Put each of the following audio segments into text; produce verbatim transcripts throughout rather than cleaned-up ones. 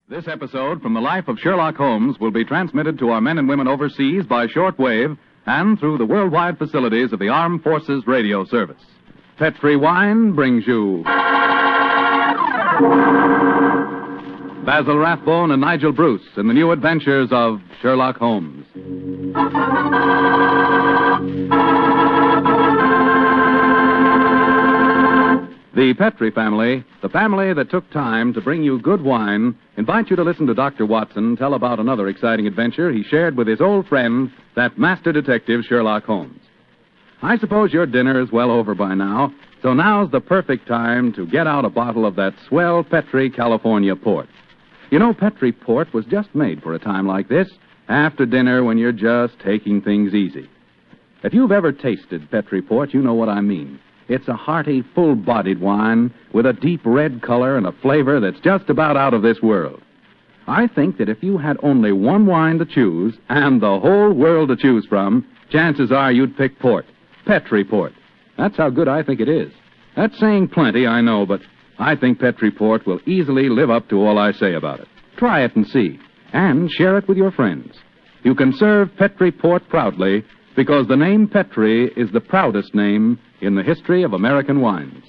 This episode from the life of Sherlock Holmes will be transmitted to our men and women overseas by shortwave and through the worldwide facilities of the Armed Forces Radio Service. Petri Wine brings you Basil Rathbone and Nigel Bruce in the new adventures of Sherlock Holmes. The Petri family, the family that took time to bring you good wine, invite you to listen to Doctor Watson tell about another exciting adventure he shared with his old friend, that master detective Sherlock Holmes. I suppose your dinner is well over by now, so now's the perfect time to get out a bottle of that swell Petri California port. You know, Petri port was just made for a time like this, after dinner when you're just taking things easy. If you've ever tasted Petri port, you know what I mean. It's a hearty, full-bodied wine with a deep red color and a flavor that's just about out of this world. I think that if you had only one wine to choose and the whole world to choose from, chances are you'd pick port. Petri port. That's how good I think it is. That's saying plenty, I know, but I think Petri port will easily live up to all I say about it. Try it and see, and share it with your friends. You can serve Petri port proudly because the name Petri is the proudest name in the history of American wines.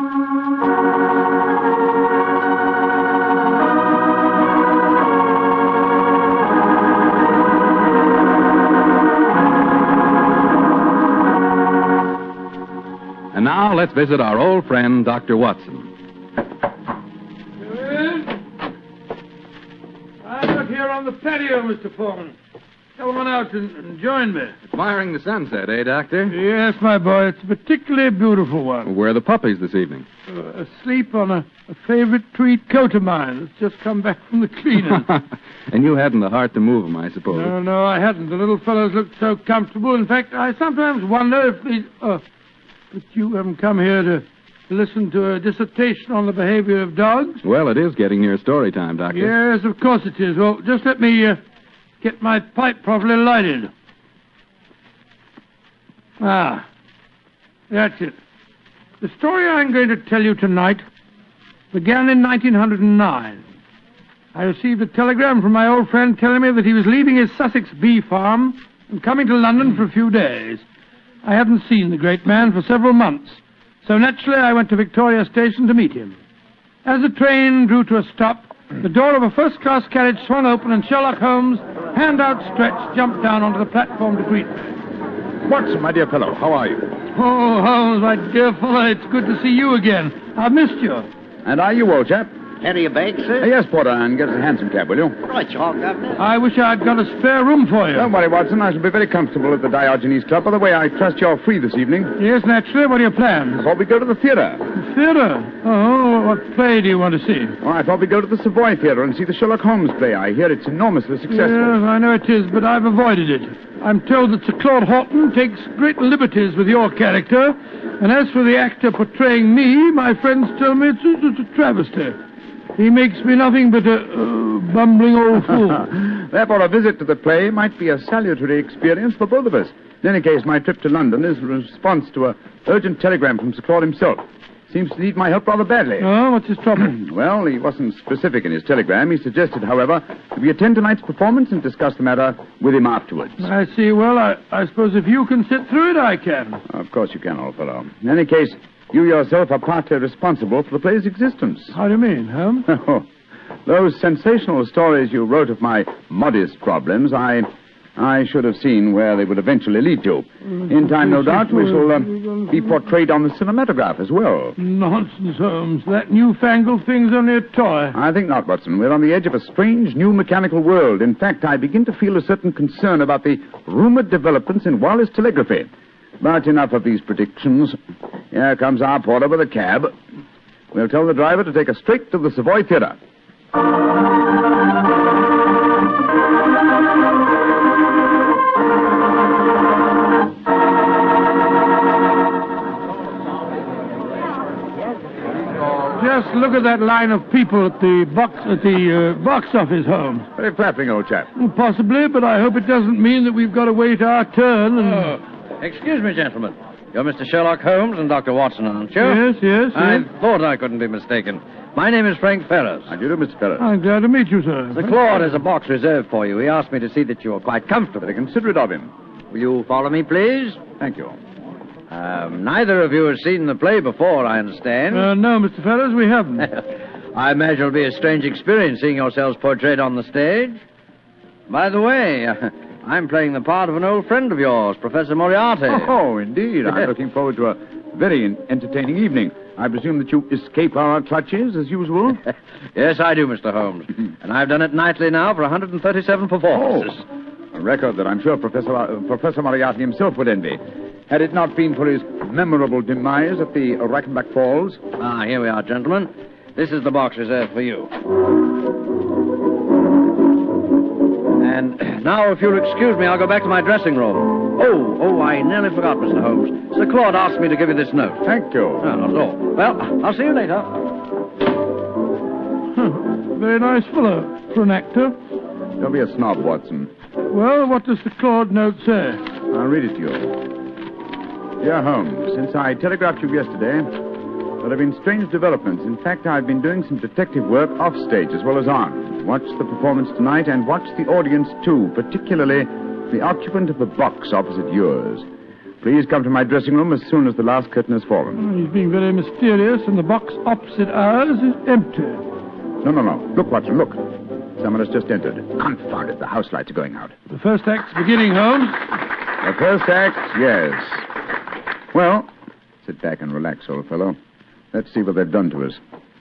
And now let's visit our old friend, Doctor Watson. I'm out here on the patio, Mister Foreman. Come on out and, and join me. Admiring the sunset, eh, Doctor? Yes, my boy. It's a particularly beautiful one. Where are the puppies this evening? Uh, asleep on a, a favorite tweed coat of mine that's just come back from the cleaners. And you hadn't the heart to move them, I suppose. No, no, I hadn't. The little fellows looked so comfortable. In fact, I sometimes wonder if these... Oh, but you haven't come here to listen to a dissertation on the behavior of dogs? Well, it is getting near story time, Doctor. Yes, of course it is. Well, just let me... Uh, Get my pipe properly lighted. Ah, that's it. The story I'm going to tell you tonight began in nineteen oh nine. I received a telegram from my old friend telling me that he was leaving his Sussex bee farm and coming to London for a few days. I hadn't seen the great man for several months, so naturally I went to Victoria Station to meet him. As the train drew to a stop, the door of a first-class carriage swung open and Sherlock Holmes, hand outstretched, jumped down onto the platform to greet me. Watson, my dear fellow, how are you? Oh, Holmes, my dear fellow, it's good to see you again. I've missed you. And are you, old chap? Carry your bag, sir? Uh, yes, Porter, and get us a hansom cab, will you? Right, you all, Governor. I wish I'd got a spare room for you. Don't worry, Watson. I shall be very comfortable at the Diogenes Club. By the way, I trust you're free this evening. Yes, naturally. What are your plans? I thought we'd go to the theatre. The theatre? Oh, what play do you want to see? Oh, I thought we'd go to the Savoy Theatre and see the Sherlock Holmes play. I hear it's enormously successful. Yes, I know it is, but I've avoided it. I'm told that Sir Claude Horton takes great liberties with your character, and as for the actor portraying me, my friends tell me it's a, it's a travesty. He makes me nothing but a uh, bumbling old fool. Therefore, a visit to the play might be a salutary experience for both of us. In any case, my trip to London is a response to an urgent telegram from Sir Claude himself. Seems to need my help rather badly. Oh, what's his trouble? Well, he wasn't specific in his telegram. He suggested, however, that we attend tonight's performance and discuss the matter with him afterwards. I see. Well, I, I suppose if you can sit through it, I can. Of course you can, old fellow. In any case, you yourself are partly responsible for the play's existence. How do you mean, Holmes? Oh, those sensational stories you wrote of my modest problems, I... I should have seen where they would eventually lead to. In time, no doubt, we shall uh, be portrayed on the cinematograph as well. Nonsense, Holmes. That newfangled thing's only a toy. I think not, Watson. We're on the edge of a strange new mechanical world. In fact, I begin to feel a certain concern about the rumored developments in wireless telegraphy. But enough of these predictions. Here comes our porter with a cab. We'll tell the driver to take us straight to the Savoy Theatre. Just look at that line of people at the box at the uh, box office, Holmes. Very flattering, old chap. Possibly, but I hope it doesn't mean that we've got to wait our turn. And... Oh, excuse me, gentlemen. You're Mister Sherlock Holmes and Doctor Watson, aren't you? Yes, yes, I yes. thought I couldn't be mistaken. My name is Frank Ferris. How do you do, Mister Ferris? I'm glad to meet you, sir. Sir Claude has a box reserved for you. He asked me to see that you are quite comfortable. Very considerate of him. Will you follow me, please? Thank you. Um, neither of you has seen the play before, I understand. Uh, no, Mister Ferris, we haven't. I imagine it'll be a strange experience seeing yourselves portrayed on the stage. By the way, I'm playing the part of an old friend of yours, Professor Moriarty. Oh, indeed. I'm looking forward to a very entertaining evening. I presume that you escape our clutches, as usual? Yes, I do, Mister Holmes. And I've done it nightly now for one hundred thirty-seven performances. Oh, a record that I'm sure Professor, uh, Professor Moriarty himself would envy. Had it not been for his memorable demise at the Reichenbach Falls. Ah, here we are, gentlemen. This is the box reserved for you. And now, if you'll excuse me, I'll go back to my dressing room. Oh, oh, I nearly forgot, Mister Holmes. Sir Claude asked me to give you this note. Thank you. No, not at all. Well, I'll see you later. Huh. Very nice fellow for an actor. Don't be a snob, Watson. Well, what does the Claude note say? I'll read it to you. Dear Holmes, since I telegraphed you yesterday, there have been strange developments. In fact, I've been doing some detective work off stage as well as on. Watch the performance tonight and watch the audience, too, particularly the occupant of the box opposite yours. Please come to my dressing room as soon as the last curtain has fallen. Oh, he's being very mysterious, and the box opposite ours is empty. No, no, no. Look, Watson, look. Someone has just entered. Confound it, the house lights are going out. The first act's beginning, Holmes. The first act, yes. Well, sit back and relax, old fellow. Let's see what they've done to us.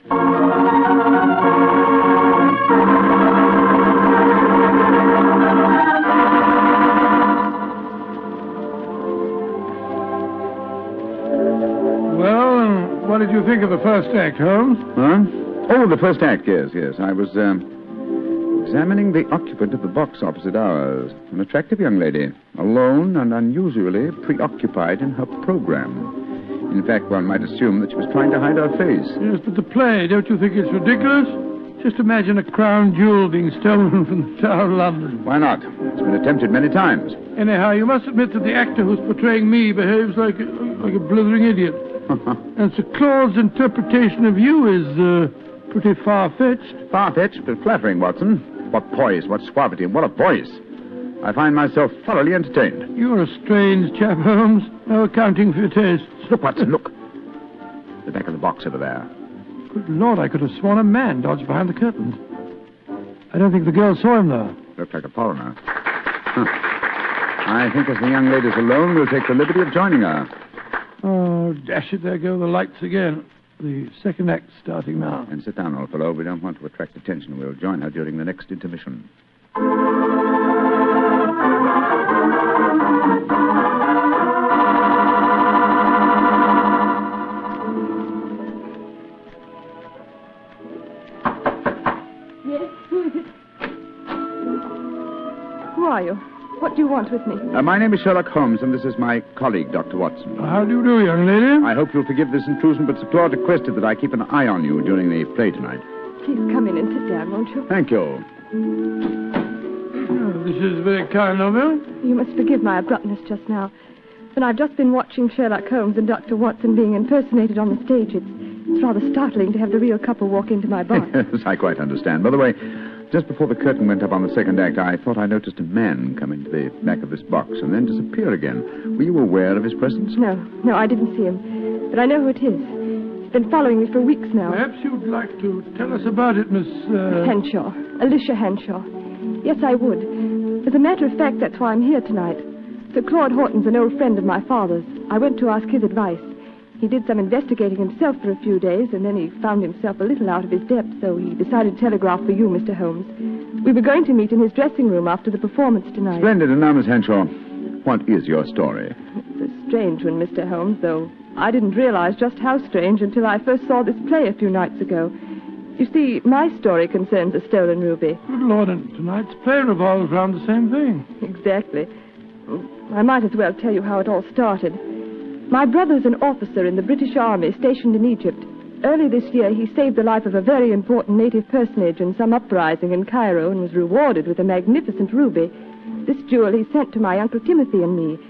Well, and what did you think of the first act, Holmes? Huh? Oh, the first act, yes, yes. I was, um, examining the occupant of the box opposite ours. An attractive young lady, alone and unusually preoccupied in her program. In fact, one might assume that she was trying to hide her face. Yes, but the play, don't you think it's ridiculous? Just imagine a crown jewel being stolen from the Tower of London. Why not? It's been attempted many times. Anyhow, you must admit that the actor who's portraying me behaves like a, like a blithering idiot. And Sir Claude's interpretation of you is uh, pretty far-fetched. Far-fetched, but flattering, Watson. What poise, what suavity, what a voice. I find myself thoroughly entertained. You're a strange chap, Holmes. No accounting for your tastes. Look, Watson, look. The back of the box over there. Good Lord, I could have sworn a man dodged behind the curtains. I don't think the girl saw him, though. Looked like a foreigner. Huh. I think as the young lady's alone, we'll take the liberty of joining her. Oh, dash it, there go the lights again. The second act's starting now. And sit down, old fellow. We don't want to attract attention. We'll join her during the next intermission. Yes, who is it? Who are you? What do you want with me? Uh, my name is Sherlock Holmes, and this is my colleague, Doctor Watson. How do you do, young lady? I hope you'll forgive this intrusion, but Sir Claude requested that I keep an eye on you during the play tonight. Please come in and sit down, won't you? Thank you. Oh, this is very kind of you. You must forgive my abruptness just now. But I've just been watching Sherlock Holmes and Doctor Watson being impersonated on the stage. It's, it's rather startling to have the real couple walk into my box. Yes, I quite understand. By the way, just before the curtain went up on the second act, I thought I noticed a man come into the back of this box and then disappear again. Were you aware of his presence? No, no, I didn't see him. But I know who it is. He's been following me for weeks now. Perhaps you'd like to tell us about it, Miss... Uh... Henshaw. Alicia Henshaw. Yes, I would. As a matter of fact, that's why I'm here tonight. Sir Claude Horton's an old friend of my father's. I went to ask his advice. He did some investigating himself for a few days, and then he found himself a little out of his depth, so he decided to telegraph for you, Mister Holmes. We were going to meet in his dressing room after the performance tonight. Splendid. And now, Miss Henshaw, what is your story? It's a strange one, Mister Holmes, though I didn't realize just how strange until I first saw this play a few nights ago. You see, my story concerns a stolen ruby. Good Lord, and tonight's play revolves around the same thing. Exactly. I might as well tell you how it all started. My brother's an officer in the British Army stationed in Egypt. Early this year, he saved the life of a very important native personage in some uprising in Cairo and was rewarded with a magnificent ruby. This jewel he sent to my Uncle Timothy and me.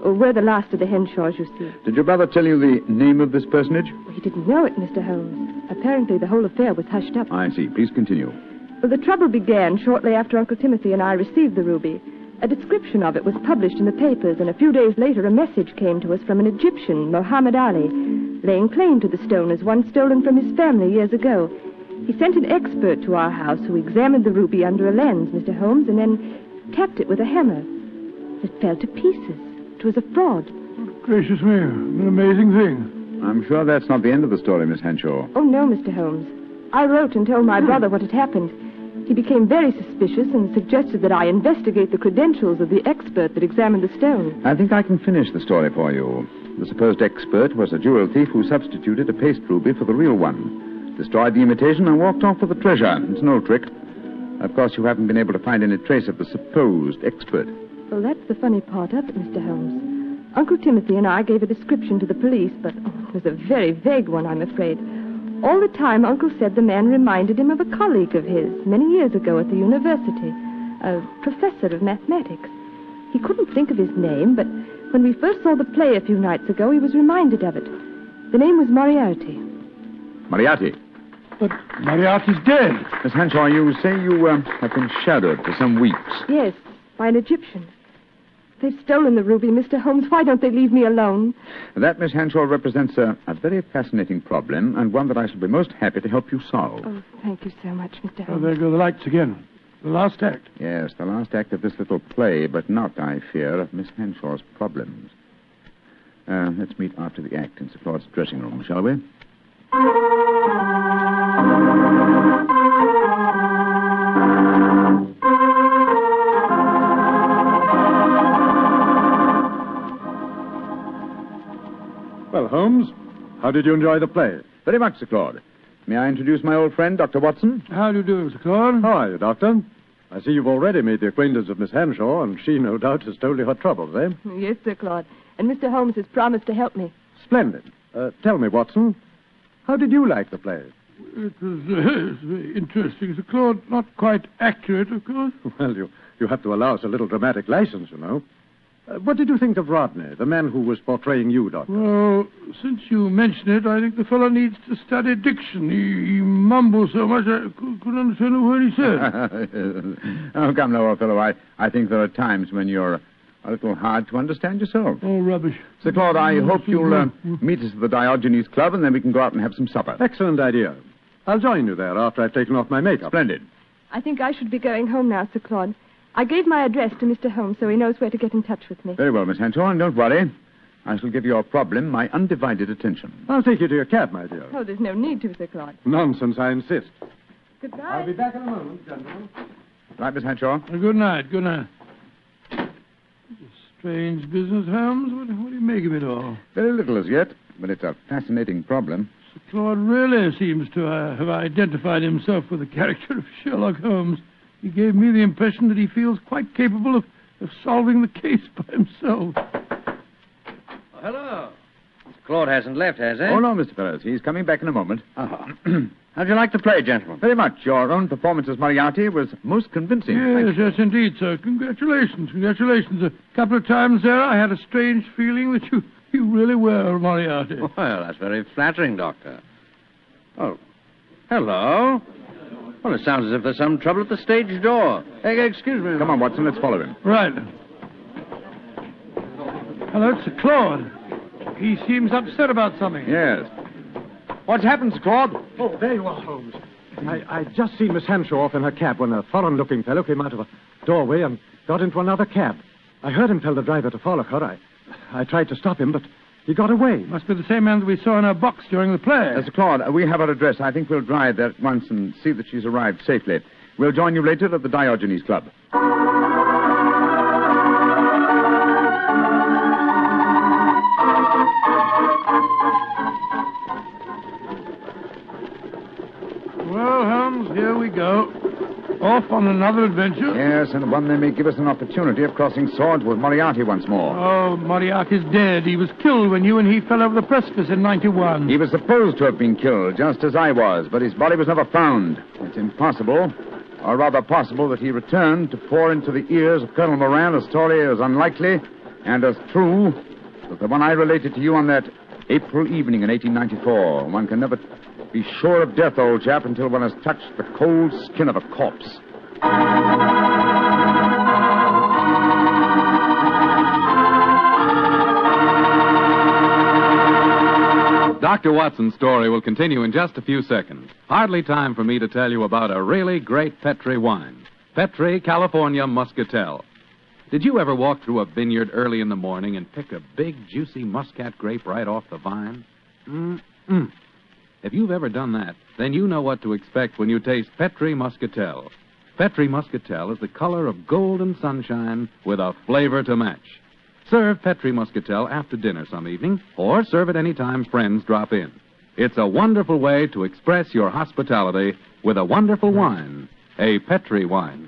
Oh, we're the last of the Henshaws, you see. Did your brother tell you the name of this personage? He didn't know it, Mister Holmes. Apparently the whole affair was hushed up. I see. Please continue. Well, the trouble began shortly after Uncle Timothy and I received the ruby. A description of it was published in the papers, and a few days later a message came to us from an Egyptian, Muhammad Ali, laying claim to the stone as one stolen from his family years ago. He sent an expert to our house who examined the ruby under a lens, Mister Holmes, and then tapped it with a hammer. It fell to pieces. It was a fraud. Gracious me, an amazing thing. I'm sure that's not the end of the story, Miss Henshaw. Oh, no, Mister Holmes. I wrote and told my brother what had happened. He became very suspicious and suggested that I investigate the credentials of the expert that examined the stone. I think I can finish the story for you. The supposed expert was a jewel thief who substituted a paste ruby for the real one, destroyed the imitation, and walked off with the treasure. It's an old trick. Of course, you haven't been able to find any trace of the supposed expert. Well, that's the funny part of it, Mister Holmes. Uncle Timothy and I gave a description to the police, but oh, it was a very vague one, I'm afraid. All the time, Uncle said the man reminded him of a colleague of his many years ago at the university, a professor of mathematics. He couldn't think of his name, but when we first saw the play a few nights ago, he was reminded of it. The name was Moriarty. Moriarty? But Moriarty's dead. Miss Henshaw, you say you uh, have been shadowed for some weeks. Yes, by an Egyptian. They've stolen the ruby, Mister Holmes. Why don't they leave me alone? That, Miss Henshaw, represents a, a very fascinating problem, and one that I shall be most happy to help you solve. Oh, thank you so much, Mister Oh, Holmes. there go the lights again. The last act. Yes, the last act of this little play, but not, I fear, of Miss Henshaw's problems. Uh, let's meet after the act in Sir Claude's dressing room, shall we? Well, Holmes, how did you enjoy the play? Very much, Sir Claude. May I introduce my old friend, Doctor Watson? How do you do, Mister Claude? How are you, Doctor? I see you've already made the acquaintance of Miss Henshaw, and she, no doubt, has told you her troubles, eh? Yes, Sir Claude. And Mister Holmes has promised to help me. Splendid. Uh, tell me, Watson, how did you like the play? It was, uh, it was very interesting, Sir Claude. Not quite accurate, of course. Well, you, you have to allow us a little dramatic license, you know. Uh, what did you think of Rodney, the man who was portraying you, Doctor? Well, since you mention it, I think the fellow needs to study diction. He, he mumbles so much I cou- couldn't understand a word he said. Oh, come now, old fellow. I, I think there are times when you're a little hard to understand yourself. Oh, rubbish. Sir Claude, I Oh, hope Sir you'll uh, Claude. meet us at the Diogenes Club, and then we can go out and have some supper. Excellent idea. I'll join you there after I've taken off my makeup. Splendid. I think I should be going home now, Sir Claude. I gave my address to Mister Holmes so he knows where to get in touch with me. Very well, Miss Henshaw, and don't worry. I shall give your problem my undivided attention. I'll take you to your cab, my dear. Oh, there's no need to, Sir Claude. Nonsense, I insist. Goodbye. I'll be back in a moment, gentlemen. Right, Miss Henshaw? Uh, good night, good night. Strange business, Holmes. What, what do you make of it all? Very little as yet, but it's a fascinating problem. Sir Claude really seems to uh, have identified himself with the character of Sherlock Holmes. He gave me the impression that he feels quite capable of, of solving the case by himself. Oh, hello. Claude hasn't left, has he? Oh, no, Mister Ferris. He's coming back in a moment. Oh. How'd you like the play, gentlemen? Very much. Your own performance as Moriarty was most convincing. Yes, yes, indeed, sir. Congratulations, congratulations. A couple of times there I had a strange feeling that you, you really were Moriarty. Well, that's very flattering, Doctor. Oh, hello. Well, it sounds as if there's some trouble at the stage door. Hey, excuse me. Come on, Watson. Let's follow him. Right. Hello, it's Sir Claude. He seems upset about something. Yes. What's happened, Sir Claude? Oh, there you are, Holmes. I, I just seen Miss Henshaw off in her cab when a foreign-looking fellow came out of a doorway and got into another cab. I heard him tell the driver to follow her. I, I tried to stop him, but he got away. Must be the same man that we saw in our box during the play. Uh, Sir Claude, uh, we have her address. I think we'll drive there at once and see that she's arrived safely. We'll join you later at the Diogenes Club. Well, Holmes, here we go. Off on another adventure. Yes, and one that may give us an opportunity of crossing swords with Moriarty once more. Oh, Moriarty's dead. He was killed when you and he fell over the precipice in ninety-one. He was supposed to have been killed, just as I was, but his body was never found. It's impossible, or rather possible, that he returned to pour into the ears of Colonel Moran a story as unlikely And as true as the one I related to you on that April evening in eighteen ninety-four. One can never be sure of death, old chap, until one has touched the cold skin of a corpse. Doctor Watson's story will continue in just a few seconds. Hardly time for me to tell you about a really great Petri wine. Petri California Muscatel. Did you ever walk through a vineyard early in the morning and pick a big, juicy muscat grape right off the vine? Mm-mm. If you've ever done that, then you know what to expect when you taste Petri Muscatel. Petri Muscatel is the color of golden sunshine with a flavor to match. Serve Petri Muscatel after dinner some evening, or serve it any time friends drop in. It's a wonderful way to express your hospitality with a wonderful wine, a Petri wine.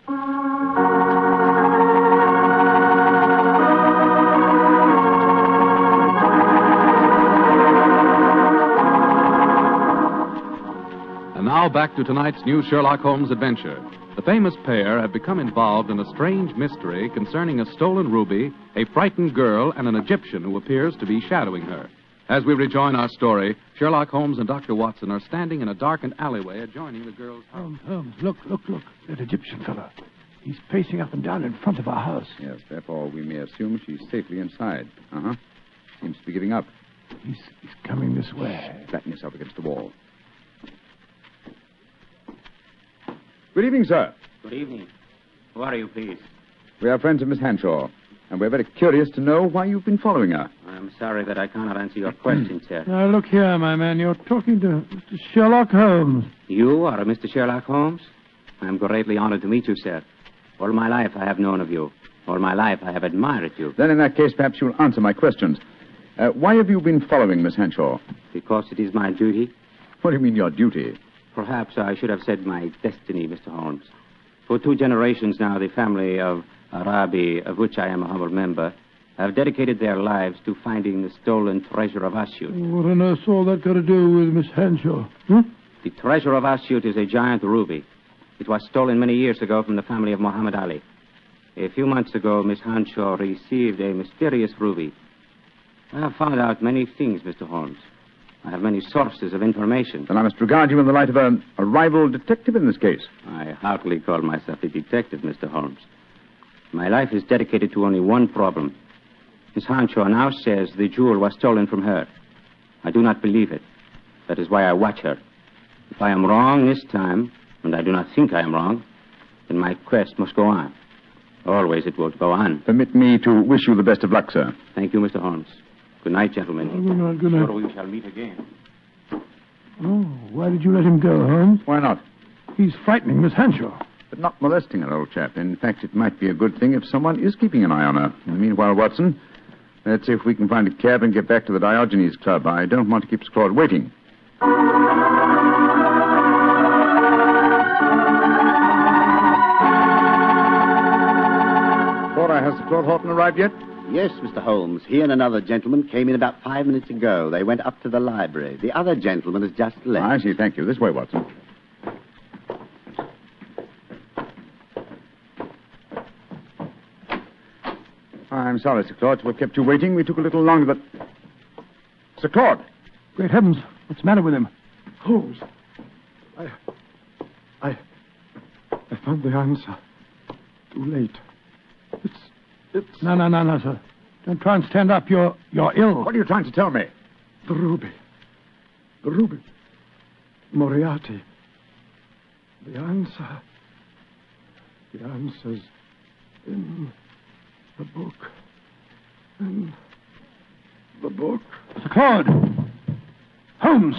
And now back to tonight's new Sherlock Holmes adventure. The famous pair have become involved in a strange mystery concerning a stolen ruby, a frightened girl, and an Egyptian who appears to be shadowing her. As we rejoin our story, Sherlock Holmes and Doctor Watson are standing in a darkened alleyway adjoining the girl's house. Holmes, Holmes, look, look, look. That Egyptian fellow. He's pacing up and down in front of our house. Yes, therefore we may assume she's safely inside. Uh-huh. Seems to be giving up. He's, he's coming this way. Flatten yourself against the wall. Good evening, sir. Good evening. Who are you, please? We are friends of Miss Hanshaw, and we're very curious to know why you've been following her. I'm sorry that I cannot answer your question, sir. Now, look here, my man. You're talking to Mister Sherlock Holmes. You are Mister Sherlock Holmes? I'm greatly honored to meet you, sir. All my life I have known of you. All my life I have admired you. Then in that case, perhaps you'll answer my questions. Uh, why have you been following Miss Hanshaw? Because it is my duty. What do you mean, your duty? Perhaps I should have said my destiny, Mister Holmes. For two generations now, the family of Arabi, of which I am a humble member, have dedicated their lives to finding the stolen treasure of Asyut. What on earth's all that got to do with Miss Hanshaw? Hmm? The treasure of Asyut is a giant ruby. It was stolen many years ago from the family of Muhammad Ali. A few months ago, Miss Hanshaw received a mysterious ruby. I have found out many things, Mister Holmes. I have many sources of information. Then I must regard you in the light of a, a rival detective in this case. I heartily call myself a detective, Mister Holmes. My life is dedicated to only one problem. Miss Hanshaw now says the jewel was stolen from her. I do not believe it. That is why I watch her. If I am wrong this time, and I do not think I am wrong, then my quest must go on. Always it will go on. Permit me to wish you the best of luck, sir. Thank you, Mister Holmes. Good night, gentlemen. Oh, good night, good night. Sure we shall meet again. Oh, why did you let him go, Holmes? Why not? He's frightening Miss Hanshaw. But not molesting her, old chap. In fact, it might be a good thing if someone is keeping an eye on her. In the meanwhile, Watson, let's see if we can find a cab and get back to the Diogenes Club. I don't want to keep Sir Claude waiting. Laura, has Sir Claude Horton arrived yet? Yes, Mister Holmes. He and another gentleman came in about five minutes ago. They went up to the library. The other gentleman has just left. I see. Thank you. This way, Watson. I'm sorry, Sir Claude. We've kept you waiting. We took a little longer, but... Sir Claude! Great heavens. What's the matter with him? Holmes. I... I... I found the answer. Too late. It's... It's... No, no, no, no, sir. Don't try and stand up. You're, you're ill. What are you trying to tell me? The ruby. The ruby. Moriarty. The answer. The answer's in the book. In the book. Sir Claude! Holmes!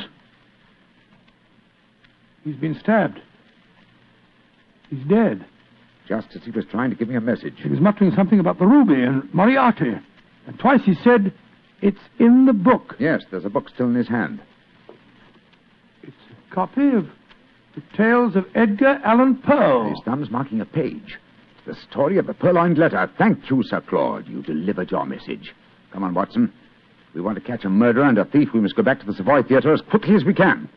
He's been stabbed. He's dead. Just as he was trying to give me a message. He was muttering something about the ruby and Moriarty. And twice he said, it's in the book. Yes, there's a book still in his hand. It's a copy of The Tales of Edgar Allan Poe. His thumb's marking a page. It's the story of the purloined letter. Thank you, Sir Claude. You delivered your message. Come on, Watson. If we want to catch a murderer and a thief, we must go back to the Savoy Theatre as quickly as we can.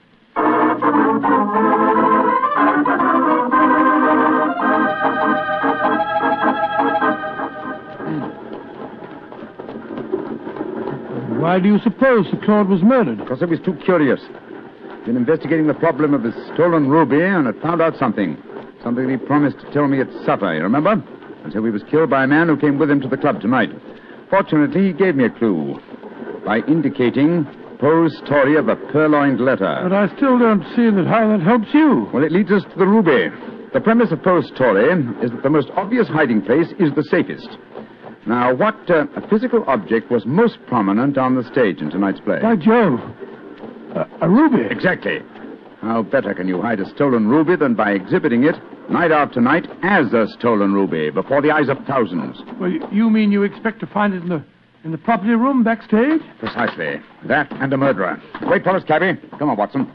Why do you suppose Sir Claude was murdered? Because I was too curious. Been investigating the problem of the stolen ruby and had found out something. Something that he promised to tell me at supper, you remember? And so he was killed by a man who came with him to the club tonight. Fortunately, he gave me a clue by indicating Poe's story of a purloined letter. But I still don't see that how that helps you. Well, it leads us to the ruby. The premise of Poe's story is that the most obvious hiding place is the safest. Now, what uh, physical object was most prominent on the stage in tonight's play? By Jove. A, a ruby. Exactly. How better can you hide a stolen ruby than by exhibiting it night after night as a stolen ruby before the eyes of thousands? Well, you mean you expect to find it in the in the property room backstage? Precisely. That and a murderer. Wait for us, cabby. Come on, Watson.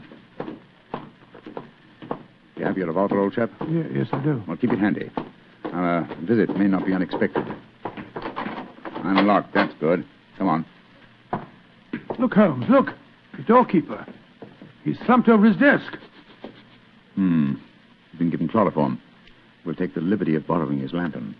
You have your revolver, old chap? Yeah, yes, I do. Well, keep it handy. Our uh, visit may not be unexpected. Unlocked. That's good. Come on. Look, Holmes, look. The doorkeeper. He's slumped over his desk. Hmm. He's been given chloroform. We'll take the liberty of borrowing his lantern.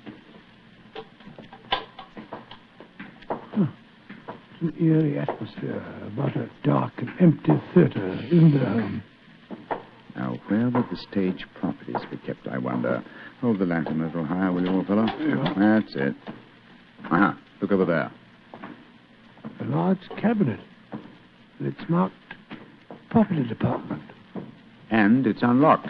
Huh. It's an eerie atmosphere about a dark and empty theater, isn't there, Holmes? Now, where would the stage properties be kept, I wonder? Hold the lantern a little higher, will you, old fellow? Yeah. That's it. Aha. Look over there. A large cabinet. It's marked Property Department. And it's unlocked.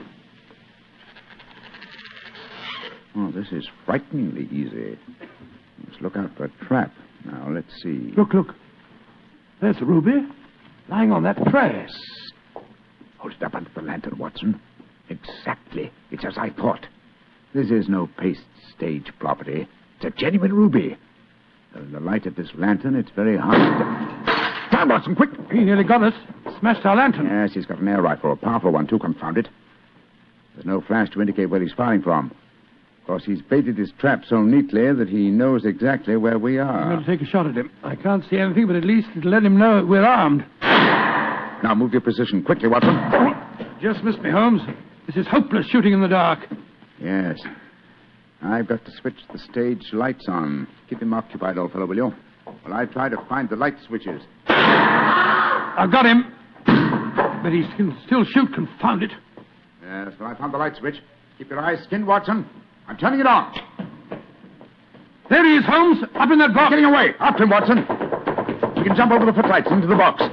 Oh, this is frighteningly easy. Let's look out for a trap. Now, let's see. Look, look. There's a ruby lying on that tray. Hold it up under the lantern, Watson. Exactly. It's as I thought. This is no paste stage property. It's a genuine ruby. In the light of this lantern, it's very hard to... Down, Watson, quick! He nearly got us. Smashed our lantern. Yes, he's got an air rifle. A powerful one, too, confound it. There's no flash to indicate where he's firing from. Of course, he's baited his trap so neatly that he knows exactly where we are. I'm going to take a shot at him. I can't see anything, but at least it'll let him know we're armed. Now, move your position quickly, Watson. Just missed me, Holmes. This is hopeless shooting in the dark. Yes. I've got to switch the stage lights on. Keep him occupied, old fellow, will you? While I try to find the light switches. I've got him. But he can still shoot, confound it. Yes, well, I found the light switch. Keep your eyes skinned, Watson. I'm turning it on. There he is, Holmes, up in that box. Getting away. After him, Watson. We can jump over the footlights into the box.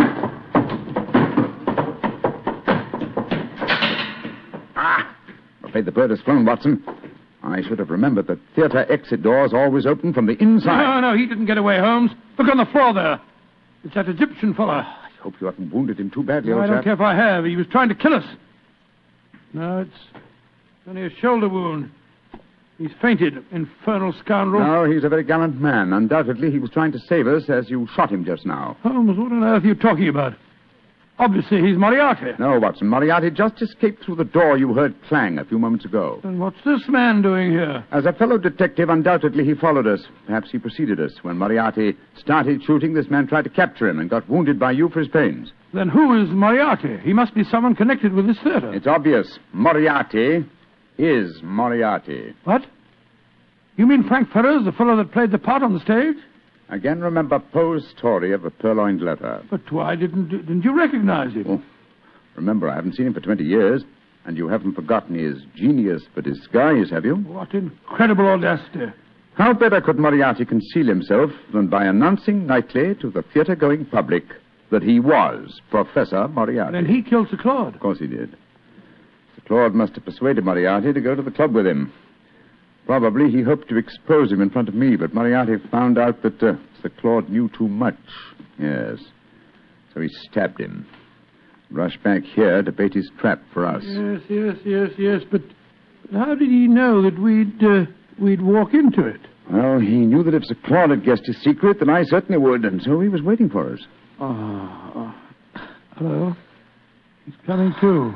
Ah! I'm afraid the bird has flown, Watson. I should have remembered that theater exit doors always open from the inside. No, no, he didn't get away, Holmes. Look on the floor there. It's that Egyptian fellow. I hope you haven't wounded him too badly, No, old I don't chap. care if I have. He was trying to kill us. No, it's only a shoulder wound. He's fainted, infernal scoundrel. No, he's a very gallant man. Undoubtedly, he was trying to save us as you shot him just now. Holmes, what on earth are you talking about? Obviously, he's Moriarty. No, Watson. Moriarty just escaped through the door you heard clang a few moments ago. Then what's this man doing here? As a fellow detective, undoubtedly he followed us. Perhaps he preceded us. When Moriarty started shooting, this man tried to capture him and got wounded by you for his pains. Then who is Moriarty? He must be someone connected with this theater. It's obvious. Moriarty is Moriarty. What? You mean Frank Ferrers, the fellow that played the part on the stage? Again, remember Poe's story of a purloined letter. But why didn't didn't you recognize him? Oh, remember, I haven't seen him for twenty years, and you haven't forgotten his genius for disguise, have you? What incredible audacity. How better could Moriarty conceal himself than by announcing nightly to the theater-going public that he was Professor Moriarty? And he killed Sir Claude. Of course he did. Sir Claude must have persuaded Moriarty to go to the club with him. Probably he hoped to expose him in front of me, but Moriarty found out that uh, Sir Claude knew too much. Yes. So he stabbed him. Rushed back here to bait his trap for us. Yes, yes, yes, yes, but how did he know that we'd, uh, we'd walk into it? Well, he knew that if Sir Claude had guessed his secret, then I certainly would, and so he was waiting for us. Oh, oh. Hello. He's coming too.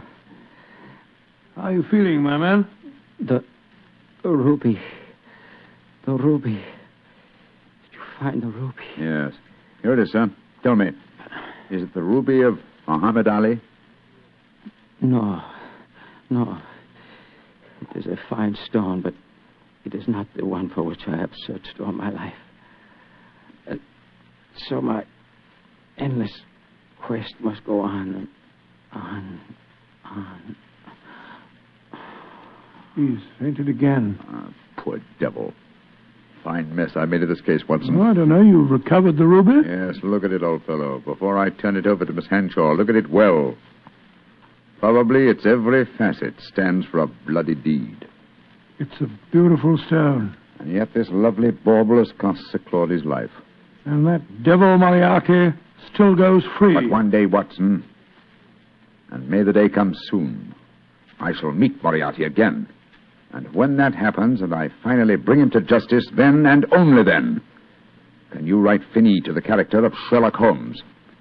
How are you feeling, my man? The... The ruby. The ruby. Did you find the ruby? Yes. Here it is, sir. Tell me. Is it the ruby of Muhammad Ali? No. No. It is a fine stone, but it is not the one for which I have searched all my life. Uh, so my endless quest must go on and on, on. He's fainted again. Ah, poor devil. Fine mess I made of this case, Watson. Oh, I don't know. You've recovered the ruby? Yes, look at it, old fellow. Before I turn it over to Miss Hanshaw, look at it well. Probably its every facet stands for a bloody deed. It's a beautiful stone. And yet this lovely bauble has cost Sir Claudy's life. And that devil Moriarty still goes free. But one day, Watson, and may the day come soon, I shall meet Moriarty again. And when that happens and I finally bring him to justice, then and only then can you write fini to the character of Sherlock Holmes.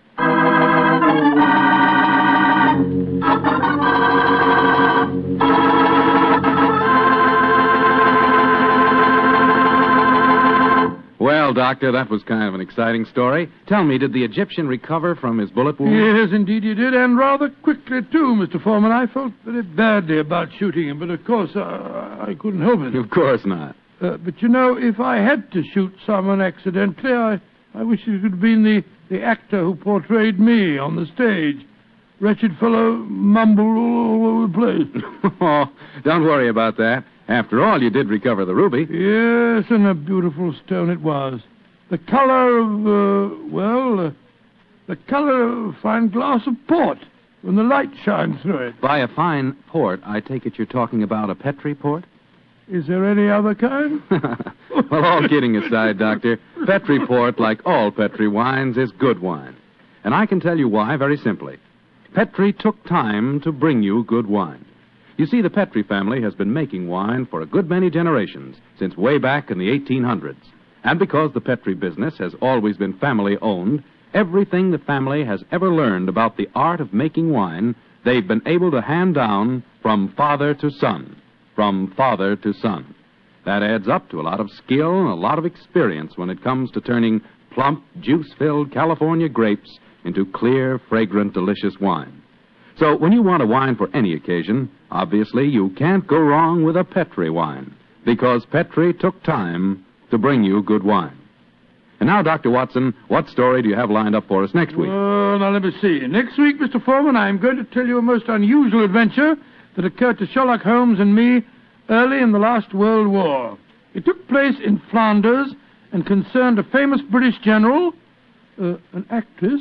Well, Doctor, that was kind of an exciting story. Tell me, did the Egyptian recover from his bullet wound? Yes, indeed he did, and rather quickly, too, Mister Foreman. I felt very badly about shooting him, but of course uh, I couldn't help it. Of course not. Uh, but, you know, if I had to shoot someone accidentally, I, I wish it could have been the, the actor who portrayed me on the stage. Wretched fellow mumbled all over the place. Oh, don't worry about that. After all, you did recover the ruby. Yes, and a beautiful stone it was. The color of, uh, well, uh, the color of a fine glass of port when the light shines through it. By a fine port, I take it you're talking about a Petri port? Is there any other kind? Well, all kidding aside, Doctor, Petri port, like all Petri wines, is good wine. And I can tell you why very simply. Petri took time to bring you good wine. You see, the Petri family has been making wine for a good many generations, since way back in the eighteen hundreds. And because the Petri business has always been family-owned, everything the family has ever learned about the art of making wine, they've been able to hand down from father to son, from father to son. That adds up to a lot of skill and a lot of experience when it comes to turning plump, juice-filled California grapes into clear, fragrant, delicious wine. So when you want a wine for any occasion, obviously you can't go wrong with a Petri wine, because Petri took time to bring you good wine. And now, Doctor Watson, what story do you have lined up for us next week? Well, now let me see. Next week, Mister Foreman, I'm going to tell you a most unusual adventure that occurred to Sherlock Holmes and me early in the last World War. It took place in Flanders and concerned a famous British general, uh, an actress,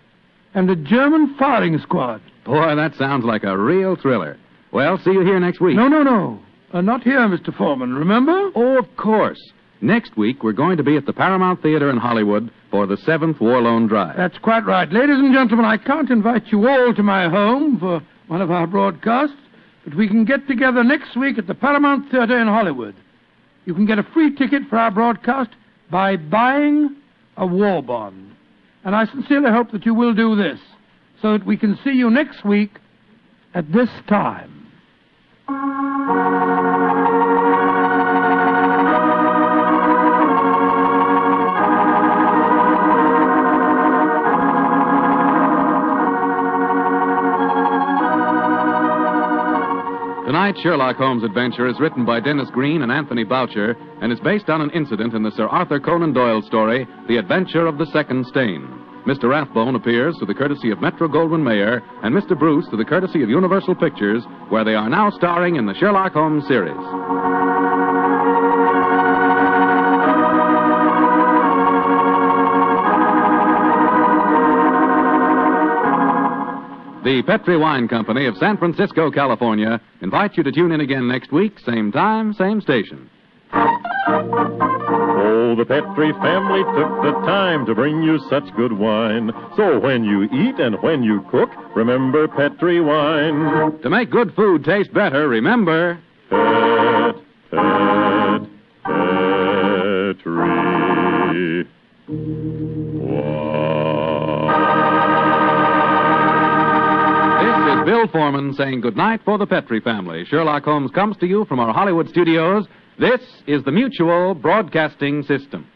and a German firing squad. Boy, that sounds like a real thriller. Well, see you here next week. No, no, no. Uh, not here, Mister Foreman, remember? Oh, of course. Next week, we're going to be at the Paramount Theater in Hollywood for the seventh War Loan Drive. That's quite right. Ladies and gentlemen, I can't invite you all to my home for one of our broadcasts, but we can get together next week at the Paramount Theater in Hollywood. You can get a free ticket for our broadcast by buying a war bond. And I sincerely hope that you will do this, so that we can see you next week at this time. Tonight's Sherlock Holmes adventure is written by Dennis Green and Anthony Boucher and is based on an incident in the Sir Arthur Conan Doyle story, The Adventure of the Second Stain. Mister Rathbone appears to the courtesy of Metro-Goldwyn-Mayer and Mister Bruce to the courtesy of Universal Pictures, where they are now starring in the Sherlock Holmes series. The Petri Wine Company of San Francisco, California, invites you to tune in again next week, same time, same station. Oh, the Petri family took the time to bring you such good wine. So when you eat and when you cook, remember Petri wine. To make good food taste better, remember... Pet, Pet, Petri wine. Bill Foreman saying goodnight for the Petri family. Sherlock Holmes comes to you from our Hollywood studios. This is the Mutual Broadcasting System.